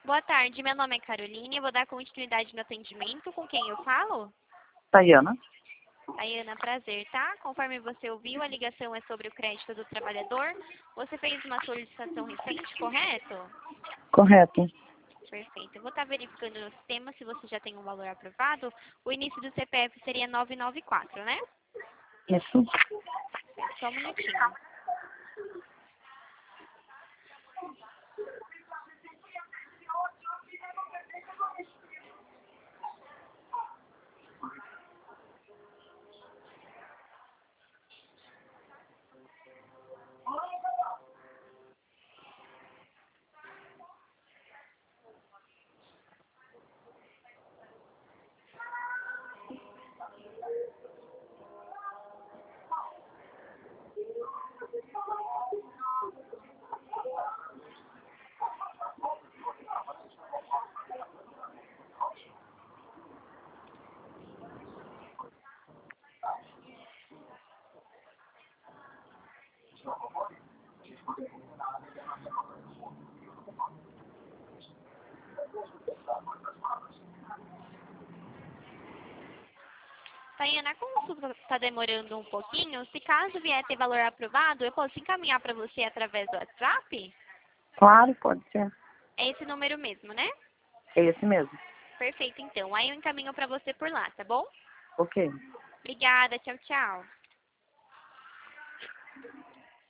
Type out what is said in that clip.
Boa tarde, meu nome é Caroline, eu vou dar continuidade no atendimento. Com quem eu falo? Tayana. Tayana, prazer, tá? Conforme você ouviu, a ligação é sobre o crédito do trabalhador. Você fez uma solicitação recente, correto? Correto. Perfeito. Eu vou estar verificando no sistema se você já tem um valor aprovado. O início do CPF seria 994, né? Isso. Só um minutinho. Tayana, como isso está demorando um pouquinho, se caso vier ter valor aprovado, eu posso encaminhar para você através do WhatsApp? Claro, pode ser. É esse número mesmo, né? É esse mesmo. Perfeito, então. Aí eu encaminho para você por lá, tá bom? Ok. Obrigada, tchau, tchau.